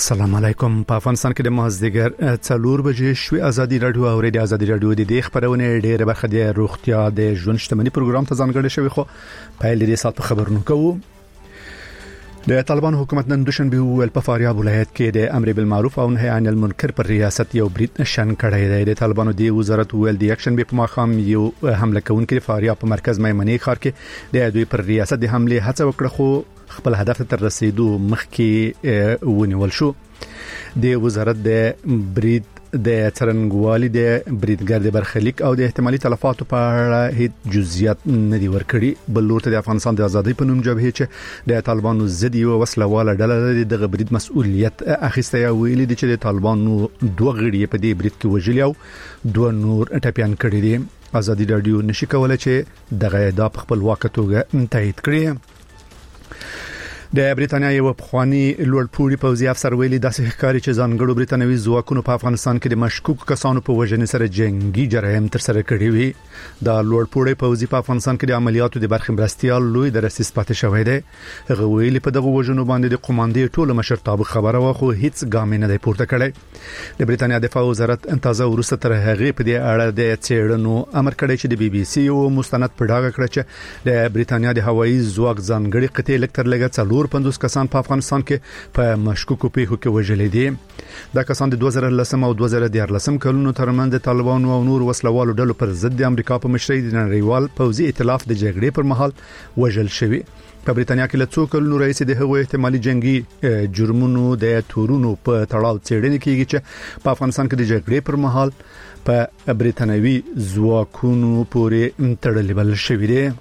السلام علیکم. په افغانستان کې د مازدیګر 4 بجې شوي ازادي رادیو او ریډیو ازادي رادیو د دې خبرونه ډېره برخه د روغتیا د ژوند شتمنۍ پروګرام ته ځانګړی شوی خو په لري سات خبرونه کوو. د طالبان حکومت نن دوشنبه ول په فاریاب ولایت کې د امر بالمعروف او نهي عن المنکر پر ریاست یو برید نشان کړی دی. د طالبانو دی وزارت ول د اکشن به په ماخام یو حمله کوونکې فاریاب په مرکز میمنې ښار کې د دوی پر ریاست د حمله هڅه وکړه خو خپل هدف ته رسیدو مخکې ونیول شو. د وزارت د برید د څرنګوالي د بریدګر د برخلیک او د احتمالي تلفاتو په اړه هیڅ جزئیات نه دی ورکړي. بل لورته د افغانستان د ازادۍ په نوم جبهه چې د طالبانو ضد یو وسلواله ډله د برید مسؤلیت اخیسته یا ویلي دي چې د طالبانو دوه غړي په دې برید کې وژل او دوه نور ټپيان کړي دي. ازادي رادیو نشي کولای چې دغه ادعا په خپل واقعتوګه تایید کړي. د بریټانیا یو پخوانی لوړپوړي پوځي افسر ویلي داسې ښکاري چې ځانګړو بریټانوي ځواکونو په افغانستان کې د مشکوک کسانو په وژنې سره جنگي جرایم تر سره کړي وي. د لوړپوړي پوځي په افغانستان کې د عملیاتو د برخې مرستيال لوی درسي پاتې شوی دی. هغه ویلي په دغه وژنو باندې د قوماندې ټولو مشرتابه خبره واخو هیڅ ګام نه دی پورته کړی. د بریټانیا دفاع وزارت انتظار ورسته تر هغه په دې اړه د څېړنو امر کړی چې د بي بي سي او مستند په ډاګه کړ چې د بریټانیا د هوایي ځواک ځانګړي قطعه لکتر لګا 50 کسان په افغانستان کې په مشکوکو پیښو کې وژل دي. دا کسان د 2010 او 2014 کلونو ترمنځ د طالبانو او نور وسلوالو ډلو پر ضد د امریکا په مشرۍ د نړیوال پوځي ائتلاف د جګړې پر مهال وژل شوی. په بریټانیا کې له څو کلونو رئیس د هغو احتمالي جنگي جرمونو د تورونو په تړاو څېړنې کیږي چې په افغانستان کې د جګړې پر مهال په بریټانوي ځواکونو پورې تړلې بل شوی دی.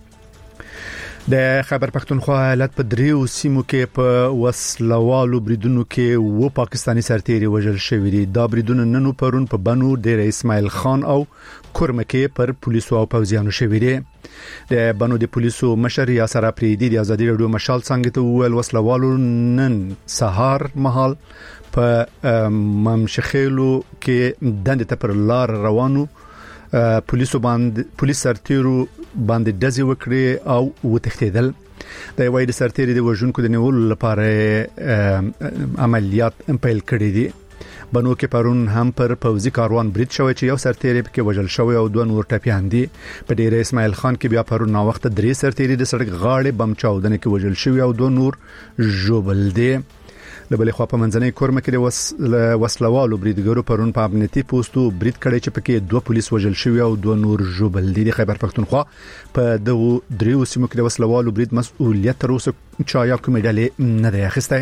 د خیبر پختونخوا ایالت په دریو سیمو کې په وسلوالو بریدونو کې و پاکستانی سرتیري وژل شوی دي. دا بریدونه نن پرون په بنو ډیر اسماعیل خان او کورمکه پر پولیسو او پوځیانو شوی دي. د بنو د پولیسو مشر یاسر اپریدي د ازادي رادیو مشال څنګه ته ویل وسلوالو نن سهار مهال په ممشخېلو کې دند ته پر لار روانو پولیس سرتیرو باندې دزي وکړي او وتښتیدل. د وایي د سرتیري د وژونکو د نیولو لپاره عملیات پیل کړي دي. بنو کې پرون هم پر پوځي کاروان برید شوی چې یو سرتیري کې وژل شوی او دوه نور ټپيان دي. په ډیر اسماعیل خان کې بیا پرون نا وخت 3 سرتیري د سړک غاړې بم چاودنه کې وژل شوی او دوه نور ژوبل دي. لبلې خو په منځنۍ کورمه کې د وسلوالو بریدګرو پرون په امنیتي پوسټو برید کړی چې پکې دوه پولیس وژل شوی او دوه نور ژوبل دي. د خیبر پختونخوا په دغه دریو سیمو کې د وسلوالو برید مسؤلیت تر اوسه چا یا کومه ډلې نه دی اخیسته.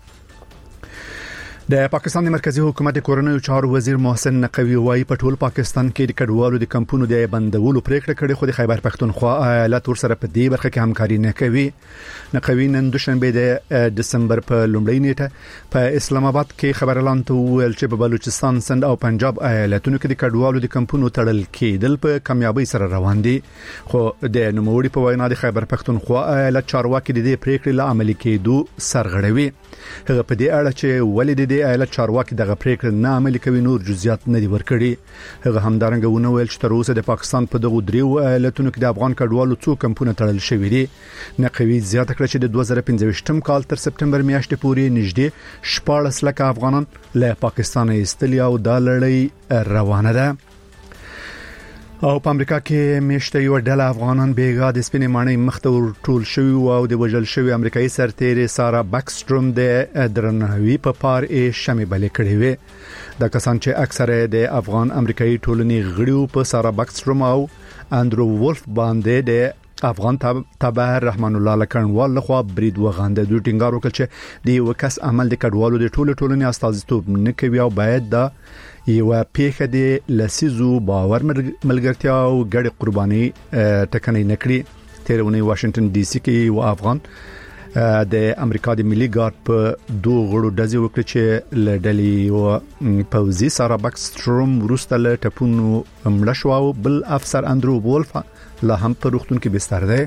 د پاکستان مرکزی حکومت کورنۍ چارو وزیر محسن نقوی وايي په ټول پاکستان کې د کډوالو د کمپونو د بندولو پریکړه کړې خو د خیبر پختونخوا ایالت ورسره په دې برخه کې همکاري نه کوي. نقوی نن دوشنبه د دسمبر په لومړۍ نیټه په اسلام آباد کې خبر اعلان ته ویل چې په بلوچستان، سند او پنجاب ایالتونو کې د کډوالو د کمپونو تړل کېدل په کامیابی سره روان دي. خو د نوموړي په وینا د خیبر پختونخوا ایالت چارواکي د دې پریکړې له عملي کېدو سرغړوي. هغه په دې اړه چې ولې د ایالت چارواکي دغه پریکړه نه عملي کوي نور جزئیات نه دي ورکړي. هغه همدارنګه ونه ویل چې تر اوسه د پاکستان په دغه دریو ایالتونو کې د افغان کډوالو څو کمپونه تړل شوی دي. نقوی زیاته کړه چې د 2015 کال تر سپټمبر میاشتې پورې نږدې 14 لک افغانان له پاکستان ایستلي او د لړۍ روانه ده. او په امریکا کې میشته یو ډله افغانان بیګا د سپینې ماڼۍ مخته ټول شوی او د وژل شوی امریکایي سرتیري سارا بکستروم د درناوي په پار یې شمې بلې کړې وې. د کسان چې اکثره د افغان امریکایي ټولنې غړي په سارا بکستروم او اندرو ولف باندې د افغان تابع رحمان الله لکنوال لخوا برید وغانده. دوی ټینګار وکړ چې د یو کس عمل د کډوالو د ټولنې استازیتوب نه کوي او باید د یو پیښه د لسیزو باور ملګرتیا او ګډ قرباني ټکنۍ نکړي. تیرونی واشنگټن ډي سي کې یو افغان د امریکا د ملي ګارد په دوه غړو دزي وکړي چې لډلې او پوزي سارا بکستروم وروسته له ټپونو مړ شو او بل افسر اندرو وولف لا هم په روغتون کې بستر دی.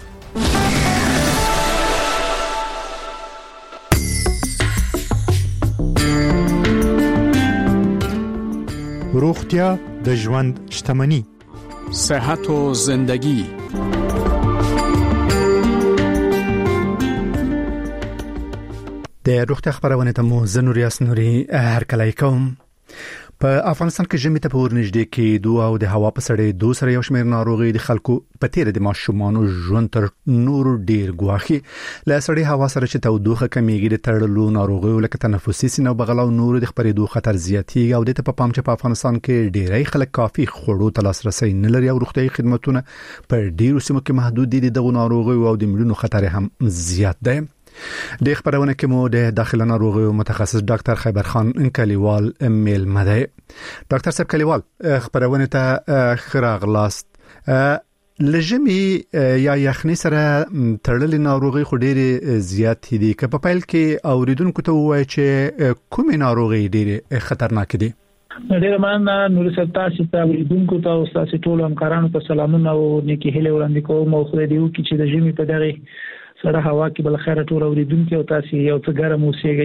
روغتیا د ژوند شتمنی، صحت و زندگی. د روغتیا خبرونه ته مو زنوریاس نوري هرکلای کوم. په افغانستان کې ژمي ته ورنږدې کېدو او د هوا په سړې سره یو شمېر ناروغي د خلکو په تیر د ماشومانو ژوند تر نور ډیر ګواخي. له سړې هوا سره چې تودوخه کمیږي د تړلو ناروغي لکه تنفسي سینه او بغل او نور د خپرېدو خطر زیاتېږي او د ته په پام چې په افغانستان کې ډیری خلک کافي خوړو ته لاسرسي نه لري او روغتیايي خدماتونه په ډیرو سیمو کې محدود دي. دغه ناروغي او د مړینو خطر هم زیات دی. د خبرونه کې مو د داخله ناروغي متخصص ډاکټر خیبر خان کلیوال میل مده. ډاکټر صاحب کلیوال خبرونه ته خراغلاست. لژمي یا یخني سره تړلې ناروغي خو ډېر زیات دي. که په پیل کې اوریدونکو ته وایي چې کومه ناروغي ډېر خطرناک دي؟ ډېر مننه نور ستاسو ته اوریدونکو ته او تاسو ټول همکارانو ته سلامونه او نیکی هیله وړاندې کوم. او خو دې وکړي چې د ژمي په دغه سره هوا کې بل خیره ټول اوریدونکو او تاسو یو څه ګرم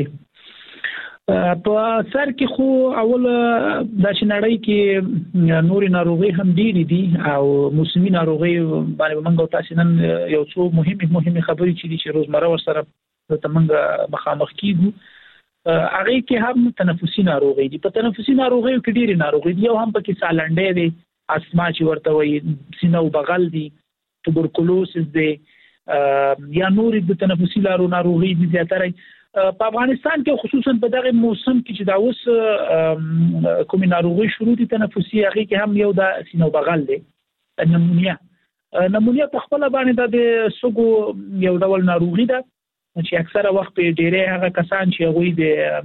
اوسېږئ. په سر کې خو اول د شنړۍ کې نوري ناروغي هم ډېری دي او موسمي ناروغي باندې موږ تاسو نن یو څو مهمه خبرې چې روزمره ورسره د موږ مخامخ کیږو. هغه کې هم تنفسي ناروغي دي. په تنفسي ناروغي کې ډېری ناروغي دي او هم پکې سالنډې دي، اسما چې ورته وایي، سینه او بغل دي، توبرکلوسس دي یا نور د تنفسي لارو ناروغي دي زیاتره. په افغانستان کې خصوصا په دغه موسم کې چې دا اوس کومې ناروغي شروع دي تنفسي، هغه کې هم یو د سینه او بغل دي، نمونیا په خپل باندې د سګو یو ډول ناروغي ده چې اکثره وخت په ډیره هغه کسان چې هغه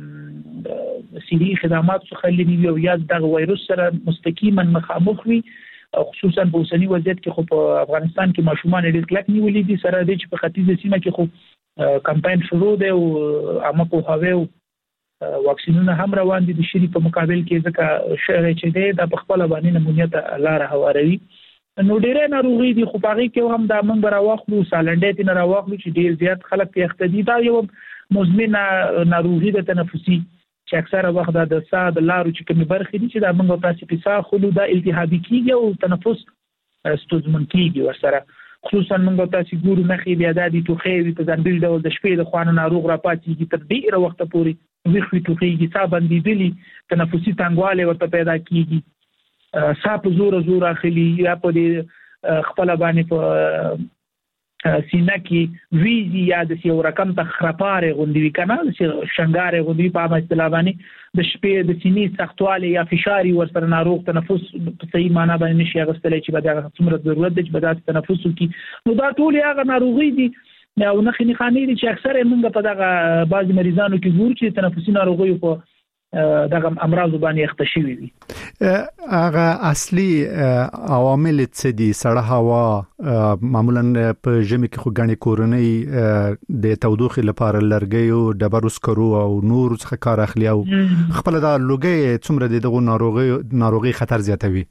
د سیری خدمات څخه لري او یا د وایروس سره مستقیما مخامخ وي، خصوصا په اوسنی وضعیت کې خو په افغانستان کې ماشومان ډېر کلک نیولې دي. سره د چې په ختیځه سیمه کې خو کمپاین شروع دی او عامه پوهاوی او واکسینونه هم روان دي د شری په مقابل کې، ځکه شهر چې دی د خپل باندې نمونیا ته لار هواروي. نو ډېر ناروغي دي خو باغې کې هم د من براواخلو سالنډې نه راواخلو چې ډېر زیات خلک ته اختدي. دا یو مزمن ناروغي د تنفسي چې اکثره وخت د ساه د لارو چې کومې برخې دي چې د موږ تاسو په ساه خلو د التهابي کیږي او تنفس ستونزمن کیږي ورسره. خصوصا موږ تاسو ګورو مخې بیا د توخي په ځانګړي ډول د شپې د خوانه ناروغ را پاتېږي تر ډیره وخت پورې ویخوي توخيږي، ساه بندېدلي، تنفسي تنګواله ورته پیدا کیږي، ساه په زور اخلي یا په خپل باندې په سینه کې ویزي یا د یو رقم ته خرپاره غوندوي کنه چې شنګاره غوندوي په عامه اصطلاح باندې د شپې د سینې سختواله یا فشار ورسره ناروغ تنفس په صحیح معنا باندې نشي غوښتلای چې به دا څومره ضرورت دی چې به دا تنفس وکړي. نو دا ټول هغه ناروغي دي او نخني خاني دي چې اکثره موږ په دغه بعض مریضانو کې ګورو چې تنفسي ناروغي په دغه امراض باندې اختشوي دي. هغه اصلي عوامل څه دي؟ سړه هوا معمولا په ژمي کې خو غني کورنۍ د تودوخې لپاره لرګي او ډبرو سکرو او نور څخه کار اخلي او خپل دا لوګي څومره دغه ناروغي خطر زیاتوي.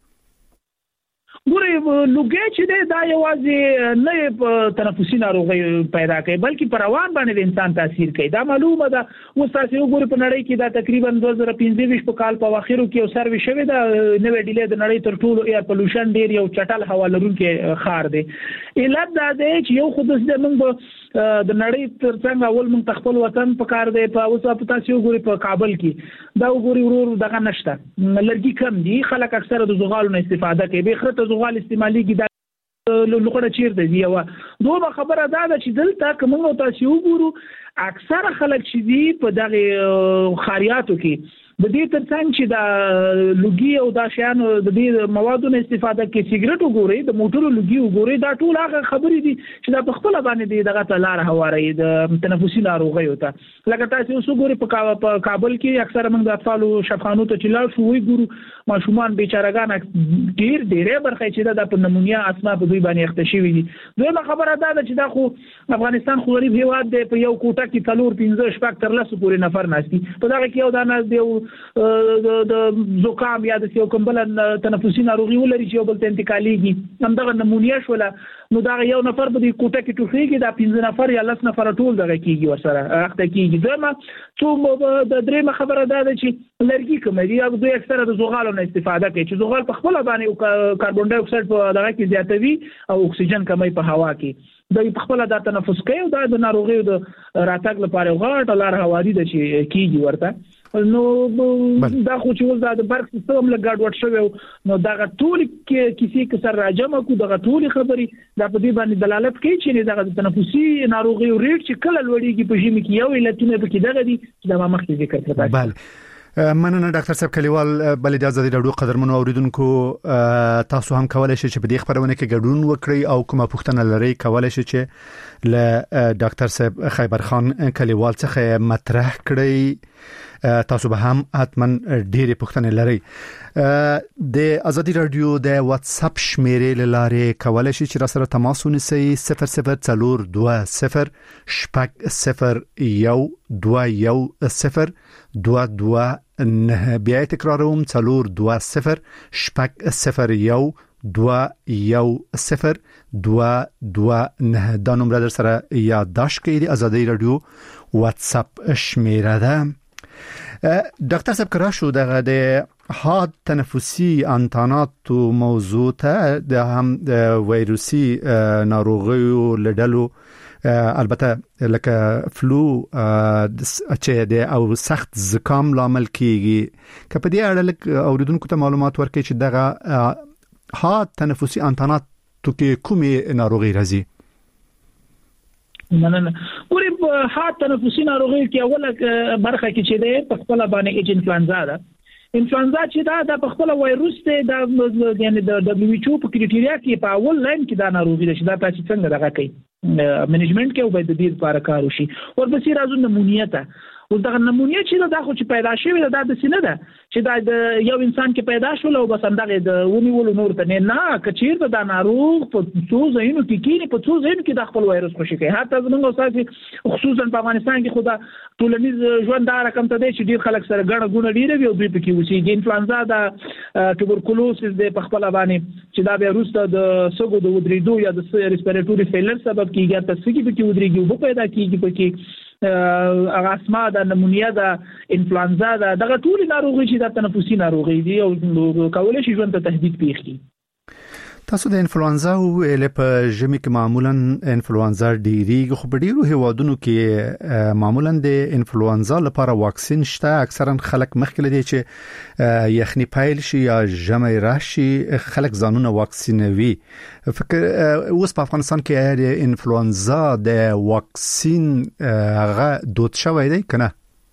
ګورې لوګي چې دا یوازې نه په تنفسي ناروغي پیدا کوي بلکې په روان باندې د انسان تاثیر کوي. دا معلومه ده اوس تاسو وګورئ په نړۍ کې دا تقریبا 2015 په کال په واخیرو کې یو سروې شوی دا نوې ډیلې د نړۍ تر ټولو ایر پولوشن ډیر یو چټل هوا لرونکي خار دی. علت دا دی چې یو خود د موږ د نړۍ ترڅنګ اول موږ خپل وطن په کار دی. په اوس په تاسو وګورئ په کابل کې دا وګورئ ورور دغه نشته، لرګي کم دي، خلک اکثره د زغالو نه استفاده کوي، به خرته زغال استعمالي کې دا لوخړه چیرته دی. او دوه خبره دا ده چې دلته کوم تاسو وګورو اکثره خلک چې دي په دغه خاریاتو کې د دې ترڅنګ چې دا لوګي او دا شیان د دې موادو نه استفاده کوي، سیګریټ وګورئ، د موټرو لوګي وګورئ، دا ټول هغه خبرې دي چې دا په خپل باندې دغه تلار هواري د تنفسي ناروغي وته. لکه تاسو وګورئ په کابل کې اکثره موږ د اطفالو شفاخانو ته چلال شو وی ګورو ماشومان بیچارهګان ډېره برخه چې دا په نمونیا اسما په دوی باندې اختشوي دي. دویمه خبره دا ده چې دا خو افغانستان خو غریب هیواد دی، په یو کوټه کې 4-5 شپږ تر لاسو پورې نفر ناشتي، په دغه کې یو دانه دی د زکام یا د یو کومبل تنفسي ناروغي ولري چې بل ته انتقاليږي همدغه نمونیا شوله نو دا یو نفر به د کوټه کې ټوخیږي دا 15 نفر یا 10 نفر ټول دغه کیږي ورسره اخته کیږي دمه څو د درېمه خبره ده چې لرګي کومري او دوی اکثره د زغالو نه استفاده کوي چې زغال په خپل باندې کاربن ډای اکساید په دغه کې زیاتوي او اکسیجن کموي په هوا کې د خپل د تنفس کوي او د ناروغیو د راتګ لپاره غاټ لار هواري د چې کیږي ورته نو دا خو چې د برق سیستم له ګډوډ شوی نو دا ټول کیسې کسر راجمه کو د ټول خبري دا په دې باندې دلالت کوي چې د تنفسي ناروغیو ریټ چې کله لوړیږي په ژمي کې یو علتونه پکې دغه دي چې دا مخکې ذکر کړل. بله مننه ډاکټر صاحب کلیوال بل د آزادي رادیو قدرمنو اوریدونکو تاسو هم کولای شئ چې په دې خبرونه کې ګډون وکړئ او کومه پوښتنه لرئ کولای شئ چې له ډاکټر صاحب خیبر خان کلیوال څخه مطرح کړئ تاسو به هم حتما ډېرې پوښتنې لرئ د آزادي رادیو د واتس اپ شمیرې لاره کولای شئ چې را سره تماس ونیسئ 0042 0 0 2 نه بیا تکراروم 420 0 2 دا نمبر در سره یادداشت کړئ د آزادي رادیو واتس اپ شمیره ده. ډاکټر صاحب کرا شو دغه د حاد تنفسي انتانات موضوع ته د هم وایروسي ناروغیو لډلو البته لکه فلو چې د او سخت زکام لامل کیږي کله دې اړه لک اوریدونکو ته معلومات ورکړي چې دغه حاد تنفسي انتانات کې کومه ناروغي راځي. نه ګوري په حاد تنفسي ناروغي کې اوله برخه کې چې ده په خپل باندې ایج انفلونزا ده. انفلونزا چې دا په خپل وایروس ته د یعنی د دبليو ایچ او په کرایټیریا کې په اول لاین کې دا ناروغي ده چې دا تاسو څنګه دغه کوي منیجمنت کې او باید د دې لپاره کار وشي ورپسې راځو نمونیا ته او دا نمونیا چې دا خو چې پیدا شوی دا د سینه ده چې دا د یو انسان کې پیدا شول او بس اندغه د ونیول نور ته نه کچیر دا ناروغ په څو ځایونو کې کینی په څو ځایونو کې د خپل وایروس خوشي کوي حتی زموږ استاد خصوصا په افغانستان کې خدا ټولنیز ژوند دا رقم ته دی چې ډیر خلک سره ګڼه ګونه ډیره وي او دوی پکې وسی انفلونزا دا توبرکلوسس د په خپل باندې چې دا به روسته د سګو د ودریدو یا د ریسپیریټوري فیلر سبب کیږي تاسو کې پکې ودریږي او پیدا کیږي پکې اغاسما دا نمونیا دا انفلونزا دا دغه ټول ناروغي چې د تنفسي ناروغي دي او کولای شي ژوند ته تهدید پیښ کړي. تاسو د انفلونزا او په ژمي کې معمولا انفلونزا ډیریږي خو په ډیرو هیوادونو کې معمولا د انفلونزا لپاره واکسین شته اکثرا خلک مخکې لدی چې یخني پایل شي یا ژمي راشي خلک ځانونه واکسینوي. فکر اوس په افغانستان کې د انفلونزا د واکسین هغه دود شوی دی کنه؟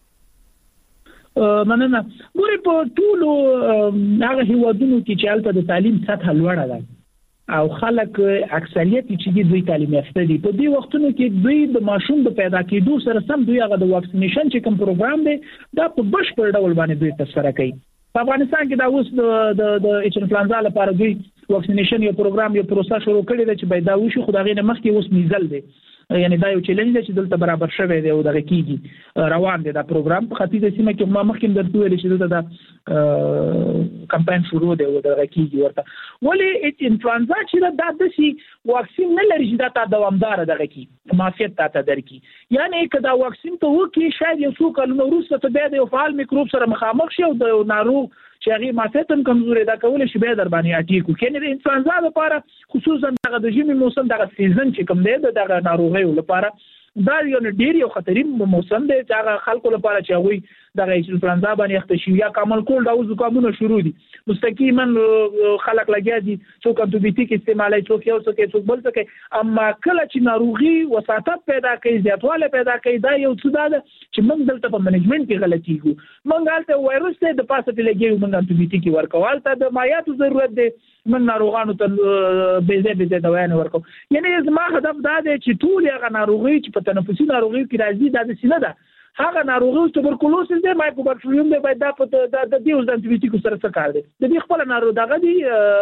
مننه ګوري په ټولو هغه هیوادونو کې چې البته د تعلیم سطح لوړه ده او خلک اکثریت چې دوی تعلیم یافته دي په دې وختونو کې دوی د ماشوم د پیدا کېدو سره سم دوی هغه د واکسینیشن چې کوم پروګرام دی دا په بشپړ ډول باندې دوی تسره کوي. په افغانستان کې دا اوس د ایچ انفلونزا لپاره دوی واکسینیشن یو پروګرام یو پروسه شروع کړی دی چې باید دا وشي خو دا غي نه مخکې اوس میزل دی یعنی دا یو چیلنج دی چې دلته برابر شوی دی او دغه کیږي روان دی دا پروګرام په ختیځ سیمه کې ما مخکې درته ویل چې دلته دا کمپاین شروع دی او دغه کیږي ورته ولې ایچ انفلونزا چې دا د شي واکسین نه لري چې دا تا دوامدار دغه کی معافیت تا درکې یعنی کدا واکسین ته وکی شاید یو څو کلونو وروسته ته به د فعال میکروب سره مخامخ شي او د ناروغ چې هغه معافیت هم کمزوري دا کول شي به در باندې اټیکو کینې د انفلونزا لپاره خصوصا دغه د ژمي موسم دغه سیزن چې کوم دی دغه ناروغي لپاره دا یو ډیر یو خطري موسم دی چې هغه خلکو لپاره چې هغه دغه انفلونزا باندې اخته شي یا کامل کول دا زکامونه شروع دي مستقیما خلک لګیا دي څوک انټيبیوټیک استعمالي څوک یو څوک بل څوک اما کله چې ناروغي وساتت پیدا کوي زیاتواله پیدا کوي دا یو څه ده چې موږ دلته په منیجمنت کې غلطي کوو موږ هلته وایروس ته د پاسه په لګي موږ انټيبیوټیک ورکوال ته د مایاتو ضرورت دی من ناروغانو ته به دوايان ورکو یعنی زما هدف دا دی چې ټول هغه ناروغي چې په تنفسي ناروغي کې راځي دا د سینه ده هغه ناروغي توبرکلوسس دی مایکوبیکټریوم دی باید د دیوز د انټيبیوټیک سره څه کار دی د دې خپل ناروغ دغه دی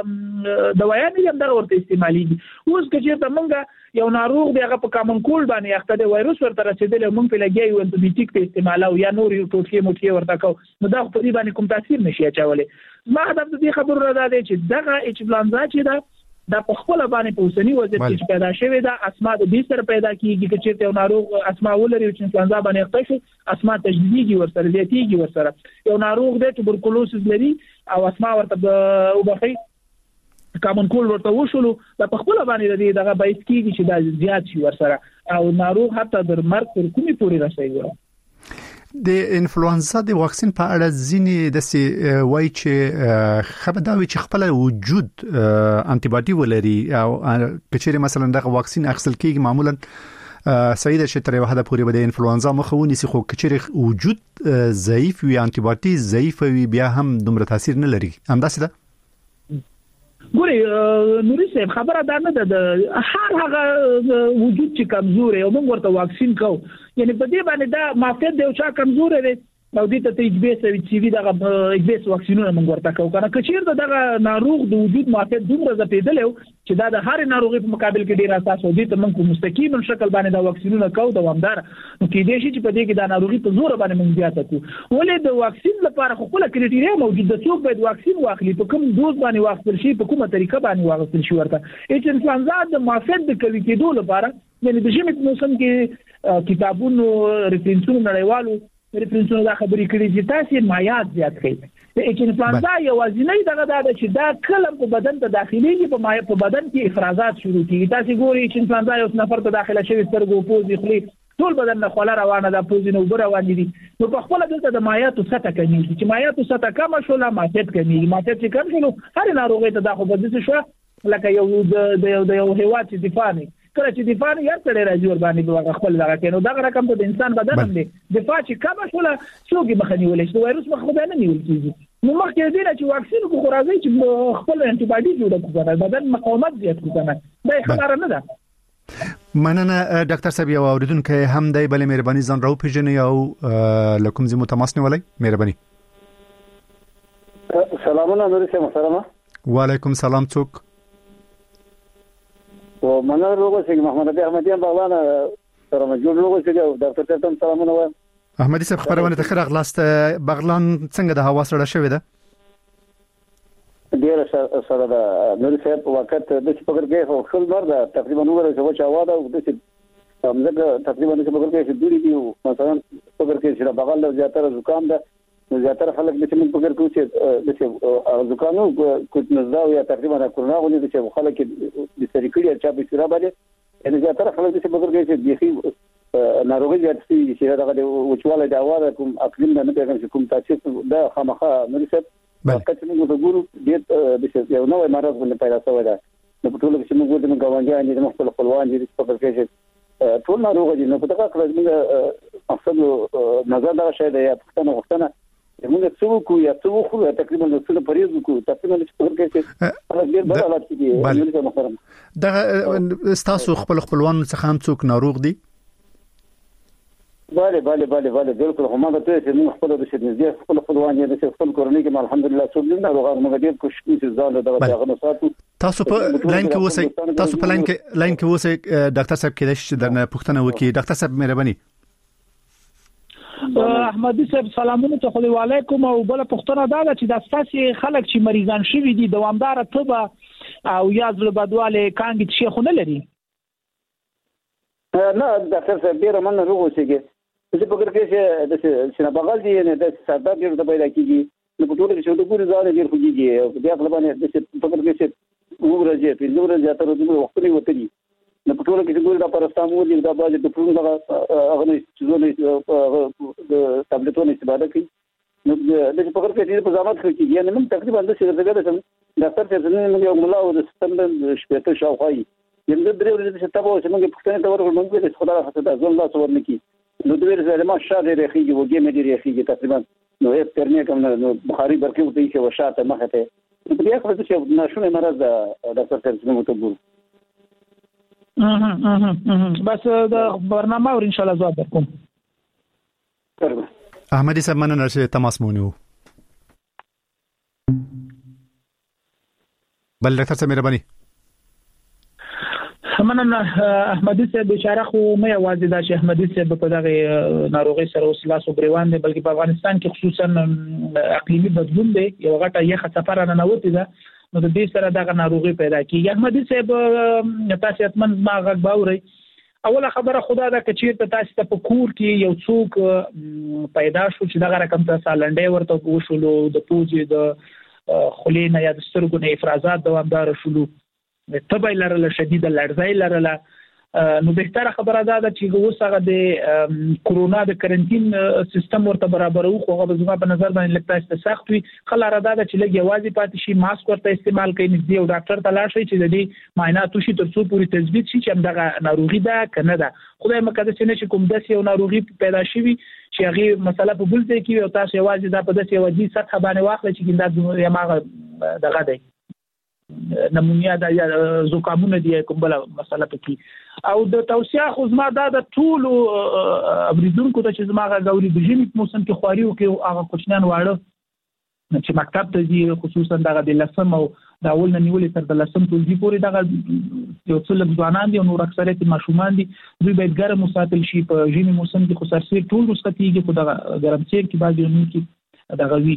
دوايان هم دغه ورته استعماليږي. اوس چې ته مونږ یو ناروغ دی هغه په کامن کولډ باندې اخته دی وایروس ورته رسیدلی موږ په لګي یو انټيبیوټیک په استعمالو یا نور یو ټوټې ورته کو نو دا په دې باندې کوم تاثیر نشي اچولای. ما هدف دې خبرو را ده چې دغه انفلوئنزا چې دا په خپل باندې په اوسنی وضعیت کې پیدا شوی دا اسما د دې سره پیدا کیږي چې یو ناروغ اسما ولري چې انفلوئنزا باندې اخته شي اسما تجدیدي ورسره زیاتیږي ورسره یو ناروغ د توبرکلوسز لري او اسما ورته وبخي کامن کول ورته وشولو دا په خپل باندې دغه باعث کیږي چې دا زیات شي ورسره او ناروغ حتی در مرګ تر کومي پورې رسیږي. د انفلوئنزا د واکسین په اړه ځینې د وایي چې خبرداوي چې خپل وجود انټي باډي ولري او کچېره مثلا د واکسین اخیستل کېږي معمولا سیده چې تر یو حد پورې د انفلوئنزا مخاوني سي خو کچېره وجود ضعیف وي انټي باډي ضعیف وي بیا هم دومره تاثیر نه لري همداسې ده. ګوري نوري صاحب خبره دا نه ده هر هغه وجود چې کمزور او موږ ورته واکسین کوو یعنی په دې باندې دا مافیت دی او چا کمزور دی او دې ته ایچ بي اس او سی وی دغه ایچ بي اس واکسینونه موږ ورته کوو کنه کچیر دغه ناروغ د وجود مافیت دومره زپیدل چې دا د هر ناروغي په مقابل کې ډیر اساس ودی ته موږ مستقیم شکل باندې دا واکسینونه کوو دوامدار نو کې دې شي چې په دې کې دا ناروغي په زور باندې موږ زیاته کوو ولې د واکسین لپاره خو خپل کریټیریا موجود ده څوک باید واکسین واخلي په کوم دوز باندې واخلي شي په کومه طریقه باندې واخلي شي ورته اچ انفلوئنزا د مافیت د کوي کېدو لپاره یعنی د ژمي موسم کې کتابونو ریفرنسونو نړیوالو ریفرنسونو دا خبرې کړي چې تاسو مایات زیات کړئ د انفلوئنزا یو ځینې دغه دا چې دا کلم په بدن ته داخليږي په بدن کې افرازات شروع کیږي تاسو ګورئ چې انفلوئنزا یو نفر ته داخله شوی سترګو پوزي خلی ټول بدن نه خلا روانه ده پوزي نو بره روان دي نو په خپل دلته د مایاتو سطح کمیږي چې مایاتو سطح کم شول ماتت کمیږي ماتت چې کم شول هر ناروغي ته دا خو بده شو لکه یو د یو هیواد دفاع نه کله چې دفاع نه یې تړي راځي ور باندې خپل دغه کینو دا رقم ته د انسان بدن هم دی دفاع چې کم شول څوګي مخنی ولې چې وایروس مخ خدای نه نیول کیږي نو مخکې دې چې واکسین کو راځي چې خپل انټي باډي جوړ کړي بدن مقاومت زیات کړي دا خبره نه ده. مننه ډاکټر صاحب یو اوریدونکو هم دی بلې مهرباني ځان راو پیژنې او لکم زمو تماس نه ولای مهرباني. سلامونه نور سه محترمه. وعلیکم سلام څوک او مننه روغ اوسئ محمد ابي احمديان باغوان سره مجبور روغ اوسئ او ډاکټر ته هم سلامونه وایم. احمدي صاحب خبرونه ته خیر اغلاست بغلان څنګه د هوا سره شوې ده؟ ډیر سره د نور صاحب وخت د فکر کې خو خپل مرده تقریبا نور څه وچا واده او د همزه تقریبا د فکر کې چې دوی دی مثلا فکر کې چې بغل زیاتره زکام ده زیاتره خلک د چمن فکر کوي چې د زکامو کوت نزاو یا تقریبا کرونا غونې چې خلک د سریکړي چا به سره باندې ان زیاتره خلک د فکر کوي چې دغه ناروغي زیاتې چې دغه وچواله د اواده کوم اقلیم نه پیغام کوم تاسو دا خامخا نور صاحب وخت چې موږ وګورو د یو نوې مرض باندې پیدا شوی ده نو په ټول کې چې موږ ګورو غوانګان دي مختلف خپلوان دي په فکر کې ټول ناروغ دي نو په دغه کړه موږ مقصد نظر دا شی دی یا پښتنه موږ څو کو یا څو خو تقریبا د څو پریز کو تقریبا چې په فکر کې هغه ډیر بل حالت دي دا تاسو خپلوان څخه هم څوک ناروغ دي؟ bale بالکل هم دا ته چې موږ خپل د شنځي خپل خپلوان یې د خپل کورنۍ کې الحمدلله څو دین ناروغ موږ ډیر کوشش کوو ځان د هغه مساتو تاسو په لاین کې اوسئ تاسو په لاین کې اوسئ ډاکټر صاحب کې د درنه پوښتنه وکړي ډاکټر صاحب مهرباني. احمدي صاحب سلامونه ته علیکم او بل پښتنه دا چې د اساسي خلک چې مریضان شوي دي دوامدار طب او یا زړه بدواله کانګ شي خو نه لري نه ډاکټر صاحب ډیر مننه روغ اوسئ چې په فکر کې چې د سینه بغل دي نه د ساده ډیر د پیدا کیږي نو په ټول کې چې د ګوري ځان ډیر خوږي او بیا خپل باندې د په فکر کې چې وګورځي په نور زیاتره د وخت نه وته نو په ټول کې چې ګوري د پرستامول دي د باج د پرون دغه هغه چیزونه د ټابلیټونو استفاده کوي نو د په فکر کې چې په ځامت کې یعنی موږ تقریبا د څه درګه ډاکټر چې موږ یو ملا او د سیستم شپته شاوخای یم د درې ورځې چې تاسو چې موږ پښتنه ته ورغلو موږ د خدای حسد ځون لا څور نکي نو د ویره ما شاده رخیږي وګي مې دی رخیږي تقریبا نو یې ترنه کوم نو بخاری برکې وته چې وشاته مخه ته په دې خبره چې ناشونه مرز د ډاکټر ترڅنګ مو ته ګورو بس د برنامه ور ان شاء الله جواب درکوم. احمدي صاحب مننه چې تماس مونږ بل ډاکټر صاحب مهرباني مننه. احمدي صاحب اشاره خو مې واځي دا چې احمدي صاحب په دغه ناروغي سره اوس لاس وبریوان دي، بلکې په افغانستان کې خصوصا اقلیمي بدلون دی، یو غټه یخه سفر نه نوتی ده، نو د دې سره دغه ناروغي پیدا کیږي. احمدي صاحب تاسو اتمن ما غږ باوري. اوله خبره خدا دا کچیر ته تاسو ته په کور کې یو څوک پیدا شو چې دغه رقم ته سالنډي ورته وشولو، د پوزې د خلینا یا د سترګو نه افرازات دوامدار شولو، تبای لرله شدید لړزای لرله، نو بهتره خبره ده چې اوس هغه د کورونا د کرنټین سیستم ورته برابرو، خو هغه زما په نظر باندې لکه تاسو سخت وي. خلاره ده چې لږ یوازې پاتې شي، ماسک ورته استعمال کوي، نږدې یو ډاکټر ته لاړ شي چې د دې معاینات وشي تر څو پورې تثبیت شي چې همدغه ناروغي ده کنه ده. خدای مقدس نه چې کوم داسې یو ناروغي پیدا شي چې هغه مسله په بل ځای کې او تاسو یوازې دا په داسې یو ځای سطح باندې واخلئ چې دا یماغه دغه دی نمونیا د زکامونه دی کوم بل مسله پکې. او د توصیه خو زما دا د ټول اوریدونکو ته چې زما غوړي د ژمي په موسم کې خواري او کې هغه کوچنان واړه چې مکتب ته ځي، خصوصا دغه د لسم او د اول نه نیولې تر د لسم ټولګي پورې دغه یو څل ځوانان دي او نور اکثریت ماشومان دي، دوی باید ګرم وساتل شي. په ژمي موسم کې خو سرسیر ټول وساتيږي، خو دغه ګرمسیر کې بعض یو کې دغه وی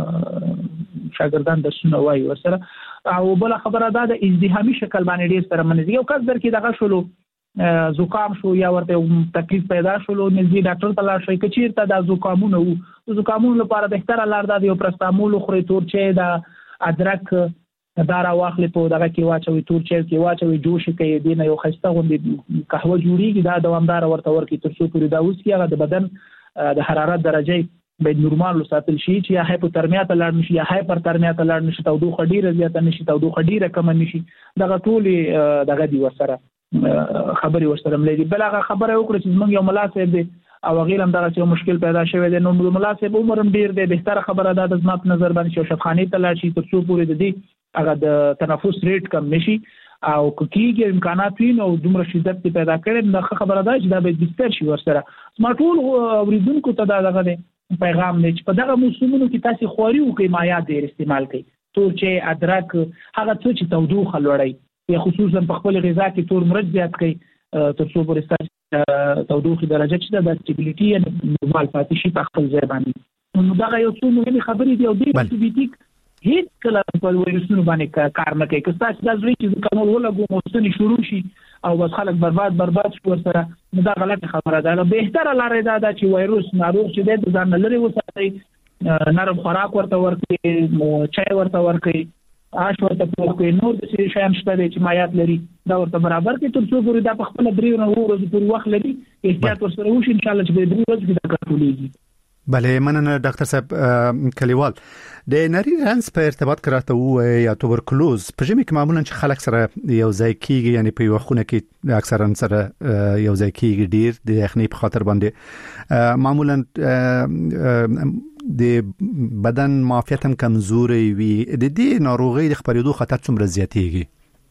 شاګردان د سونه وای ورسره. او بل خبره ده د ازدحامي شکل باندې ډیر سره منځ یو کس در کې دغه شلو زکام شو یا ورته تکلیف پیدا شلو، نږدې ډاکټر ته لاړ شئ. کچیر ته د زکامونه وو، زکامونو لپاره بهتره لار ده یو پرستامول خوري، تورچې د ادرک دارا واخلې په دغه کې واچوي، تورچې کې واچوي، جوش کوي، دینه یو خسته غوندې قهوه جوړیږي، دا دوامدار ورته ورکی تر څو پورې دا اوس کې هغه د بدن د حرارت درجه باید نورمال وساتل شي چې یا هایپوترمیا ته لاړ نشي یا هایپرترمیا ته لاړ نشي، تودوخه ډیره زیاته نشي، تودوخه ډیره کم نشي. دغه ټول دغه دی ورسره خبري ورسره ملي. بل هغه خبره وکړه چې موږ یو ملاسب دی او غیر هم دغه څه مشکل پیدا شوی دی، نو ملاسب عمر هم ډیر دی، بهتره خبره ده د زما په نظر باندې چې شفاخانه ته لاړ شي تر څو پورې د دې هغه د تنفس ریټ کم نشي او کیږي امکانات وي نو دومره شدت پیدا کړي. نو خبره ده چې دا به بستر شي ورسره. ما ټول اوریدونکو ته دغه دی پیغام دی چې په دغه موسمونو کې تاسو خواري وکړئ، مایعات ډیر استعمال کړئ، تورچې ادرک هغه څه چې تودوخه لوړوي یا خصوصا په خپل غذا کې تور مرچ زیات کړئ تر څو پورې ستاسو تودوخه درجه چې د سټیبلیټي یا نورمال پاتې شي په خپل ځای باندې. نو دغه یو څو مهمه خبرې دی او د انټيبیوټیک هیڅ کله په وایرسونو باندې کار نه کوي. که تاسو دا ځوي چې کومول ولګو موسنی شروع شي او بس خلک برباد شو ورسره، نو دا غلطه خبره ده. بهتره لار دا ده چې وایرس ناروغ چې د ځان لري وساتي، نرم خوراک ورته ورکړي، چای ورته ورکړي، آش ورته ورکړي، نور د څه شیان شته چې مایعات لري دا ورته برابر کړي تر څو پورې دا په خپل 3 ورځې پورې وخت لري. احتیاط ورسره وشي ان شاء الله چې په 3 ورځې کې دا کنټرولېږي. بله مننه ډاکټر صاحب کلیوال. د نری رنس په ارتباط کراته وو یا توبرکلوز په ژمي کې معمولا چې خلک سره یو ځای کیږي، یعنی په یو خونه کې اکثرا سره یو ځای کیږي، ډیر د یخنۍ په خاطر باندې معمولا د بدن معافیت هم کمزوري وي. د دې ناروغي د خپرېدو خطر څومره زیاتېږي؟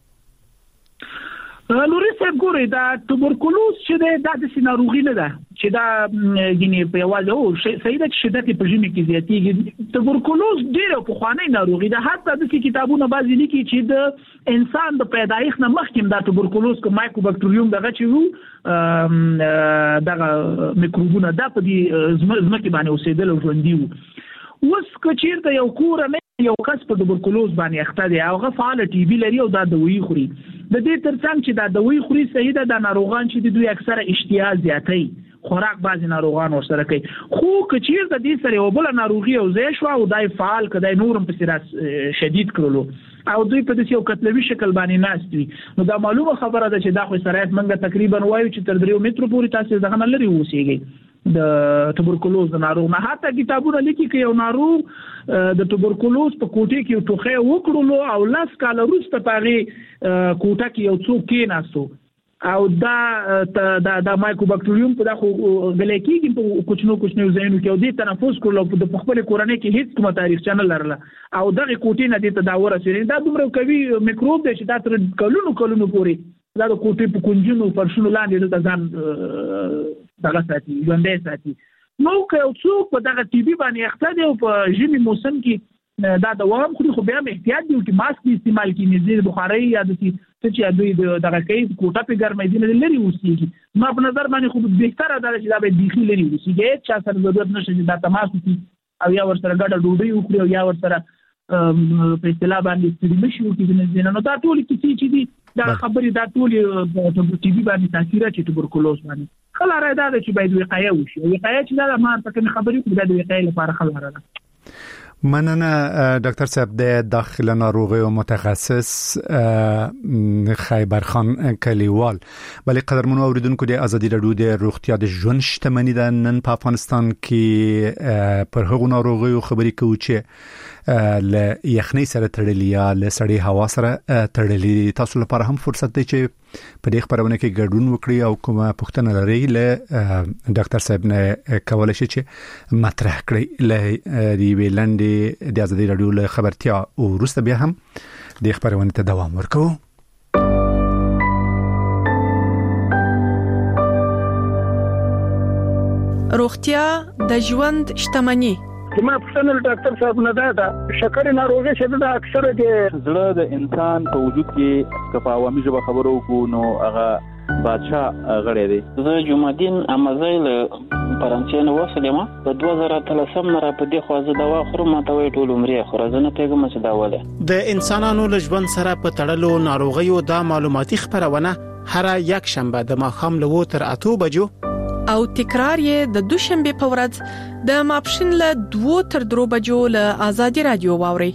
لوري صاحب ګوري دا توبرکلوز چې دا د ناروغي نه ده چې دا یعنی په یوازې او سیده چې شدت په ژمي کې زیاتېږي. توبرکلوز ډېر په خواني ناروغي ده، حتی د کتابونو بعضي لیکي چې د انسان د پیدایښت نه مخکې دا توبرکلوز کو مایکوبکټریوم دغه چې وو دغه میکروبونه دا په دې ځمکه باندې اوسېدل او ژوندۍ وو. اوس کچیر ته یو کور نه یو کس په توبرکلوز باندې اخته دی او هغه فعال ټي بي لري او دا دوی خوري، د دې ترڅنګ چې دا دوی خوري صحیح ده، د ناروغان چې دوی اکثره اشتها زیاتې خوراک بعضی ناروغان ورسره کوي، خو کچیر ته دې سره یو بل ناروغي او زې شو او دای فعال کدای نورم په سراس شدید کړلو او دوی په دې یو کتلوي شکل باندې ناشتي، نو دا معلومه خبره ده چې دا خو سرایت منګه تقریبا وایو چې تر 3 متر پورې تاسو دغه نه لري اوسېږي د توبرکلوز ناروغ نه. حتی کتابونه لیکي چې یو ناروغ د توبرکلوز په کوټه کې ټوخه وکړلو او لاس کال وروسته پاره کوټه کې یو څوک کېناستو او دا مایکوبکټریوم په دغه غلیکیږي په کوچنو ځایونو کې او د تنفس کولو په خپل کورنۍ کې هیڅ کوم تاریخ چنل لرله او دغه کوټې نه د تداور سره دا دومره کوي میکروب دی چې دا تر کلونو پورې دا د کوټې په کنجونو فرشونو لاندې د ځان دغه ساتي ژوندې ساتي. نو که یو څوک په دغه ټي بي باندې اخته دی او په ژمي موسم کې دا دوام خو بیا احتیاط دی چې ماسک استعمال کړي نږدې بخاري یا د چې دوی دغه کې کوټه په ګرمۍ دي لري اوسېږي ما په نظر باندې خو بهتره ده چې دا به بيخي لري اوسېږي چې سره ضرورت نشي چې دا تماس وکړي او یا ورسره ګډه ډوډۍ وکړي او یا ورسره په اصطلاح باندې ستړي مشي وکړي نو دا ټول چې دي دا خبرې دا ټول په ټي وي باندې تاثیر چې توبرکلوز باندې خلاره دا چې باید وقایه وشي وقایه چې دا ما په کوم خبرې کې د وقایې لپاره خلاره ده. مننه ډاکټر صاحب د داخله ناروغي او متخصص خیبر خان کلیوال. بلې قدرمنو اوریدونکو د ازادي رادیو د روغتیا د ژوند شتمنۍ د نن په افغانستان کې پر هغو ناروغیو خبرې کوو چې له یخنۍ سره تړلي یا له سړې هوا سره تړلي. تاسو لپاره هم فرصت دی چې په دې خبرونه کې ګډون وکړي او کومه پوښتنه لرئ له ډاکټر صاحب نه کولای شئ چې مطرح کړئ له ریوي لاندې د ازادي رادیو له خبرتیا او وروسته بیا هم د خبرونه ته دوام ورکوو. روغتیا د ژوند شتمنۍ. ما پښتنل ډاکټر صاحب نه دا شکر ناروغي چې دا اکثره د زړه د انسان په وجود کې کفاوامي ژبه خبرو کو نو هغه بادشاہ غړې دی. زه جمعدین امازیل فرانسې نو وسلم په 2013 نه را په دې خوازه دوا خورم ته وې ټول عمرې خورزنه پیغام چې دا وله د انسانانو له ژوند سره په تړلو ناروغیو دا معلوماتي خبرونه هر یک شنبه د ماښام له 8 تر 8 بجو او تکرار یې د دوشنبه په ورځ د ماپښین له 2 تر 3 بجو له ازادي رادیو واوري.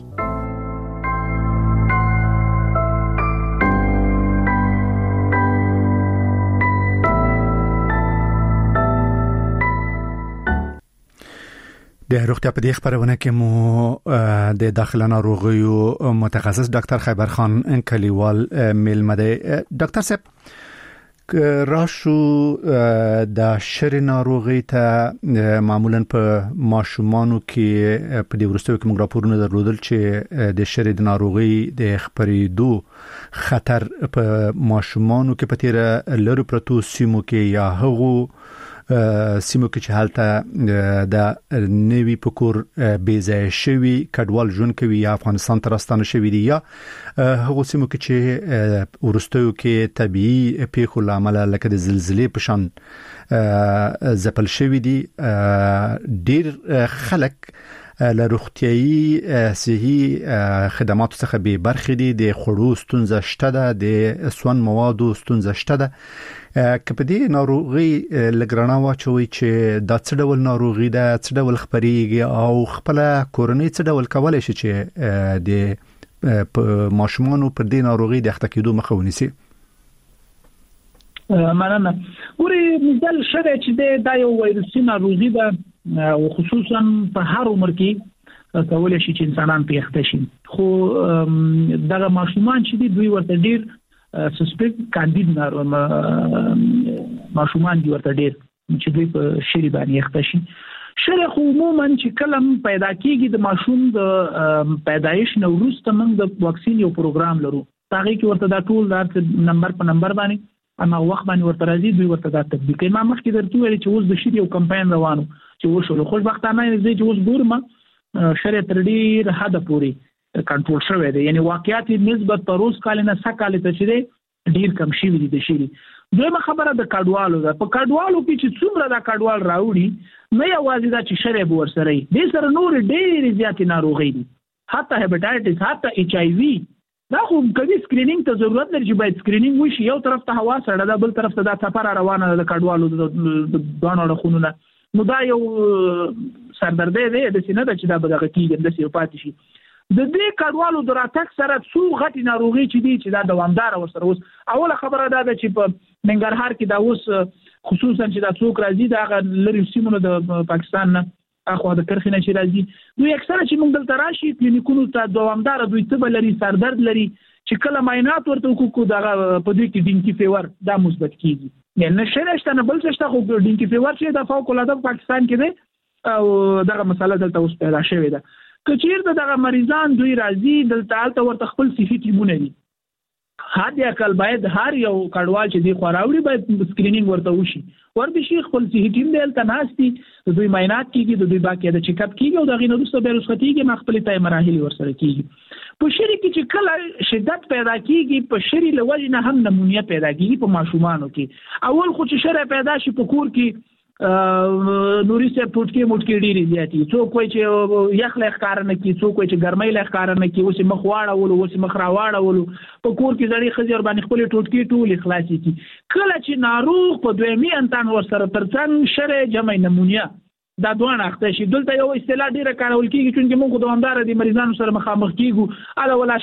د روغتیا په دې خبرونه کې مو د داخله ناروغیو متخصص ډاکټر خیبر خان کلیوال ملمده. ډاکټر صاحب راشو د شری ناروغي ته معمولا په ماشومانو کې په دې ورستو کې موږ راپورونه درلودل چې د شری د ناروغي د خبرېدو خطر په ماشومانو کې په تیر لرو پرتو سیمو کې یا هغو سیمو کې چې حالته د نوی پکور بیزای شوی کډوال جون کوي یا افغانستان ته راستانه شوی دی یا هغه سیمو کې چې ورستو کې طبيعي پیښو لامل لکه د زلزلې په شان زپل شوی دی. ډیر خلک له روغتيایي صحي خدماتو څخه به برخې دي. د خړو ستونزه شته ده، د سون موادو ستونزه شته ده. کله دې ناروغي لګرانه واچوي چې دا څه ډول ناروغي ده، څه ډول خبريږي او خپل کورنۍ څه ډول کولای شي چې د ماشومانو پر دې ناروغي د اخته کېدو مخه ونیسي. مننه. ورې مثال شته چې دا یو وایرسي ناروغي ده او خصوصا په هر عمر کې کولای شي چې انسانان په اخته شي. خو دغه ماشومان چې دوی ورته ډیر سسپیکټ کاندید ماشومان دي ورته ډیر چې دوی په شری باندې اخته شي. شری خو عموما چې کلم پیدا کیږي د ماشوم د پیدایش نو وروسته موږ د واکسین یو پروګرام لرو. هغه کې ورته دا ټول د نمبر په نمبر باندې اما وخت باندې ورته راځي دوی ورته دا تطبیق کوي. ما مخکې درته ویل چې اوس د شری یو کمپاین روانو چې وشول. خوشبختانه زه چې اوس ګورم شری تر ډیر حد پورې کنټرول شوی دی. یعنی واقعیت نسبت تر اوس کال نه سکاله ته چې ډیر کم شي وي د شری. دویمه خبره د کډوالو ده. په کډوالو کې چې څومره د کډوال راوړي نه یوازې دا چې شری به ورسره وي، د سره نور ډیر زیات ناروغي دي، حتی هپاتایټس، حتی ایچ آی وی. دا خو کوي سکرینینګ ته ضرورت لري چې باید سکرینینګ وشي. یو طرف ته هوا سره ده، بل طرف ته دا سفر روانه ده د کډوالو د دوانو خونونه. نو دا یو سردردې دی د سینې د چې دا به دغه کیږي د سی پاتې شي. د دې کډوالو د راتګ سره څو غټي ناروغي چې دي چې دا دوامدار ورسره. اوس اوله خبره ده چې په ننګرهار کې دا اوس خصوصا چې دا څوک راځي دا لری سیمونو د پاکستان نه اخو د کرخینه چې راځي دوی اکثره چې موږ دلته راشي کلینیکونو ته دوامدار دوی ته لري سردرد لري چې کله معاینات ورته کوو دا په دې کې ډینګي فیور دا مثبت کیږي. نه نشته نه بل څه خو ډینګي فیور چې د فوق العاده پاکستان کې دی او دغه مسله دلته اوس پیدا شوې ده. کچیر دغه مریضان دوی راځي دلته ورته خپل صحي ټیمونه دي. حد اقل باید هر یو کډوال چې دی خوراوړي باید سکرینینګ ورته وشي ورته شي خپل صحي ټیم دی تل ناشتي د دوی معاینات کیږي د دوی باقي د چیک اپ کیږي او د غینو وروسته به رخصتیږي مخبلي تای مراحل ورسره کیږي په شری کې چې کله شدت پیدا کیږي په شری لوجه نه هم نمونیا پیدا کیږي په ماشومانو کې اول خو چې شری پیدا شي په کور کې نوري سه پټکی موټکی ډیری زیاتی څوک وای چې یخ له ښکار نه کی څوک وای چې ګرمۍ له ښکار نه کی اوس مخ واړه اوس مخ را واړه په کور کې ځړې خزر باندې خپل ټوټکی ټول اخلاصي کی کله چې ناروغ په دویمي انتان ور سره ترڅنګ شری جمع نمونیا دا دوه اخته شي دلته یو اصطلاح ډیره کارول کیږي چې موږ دوامدار دي مریضانو سره مخامخ کیږو اله ولا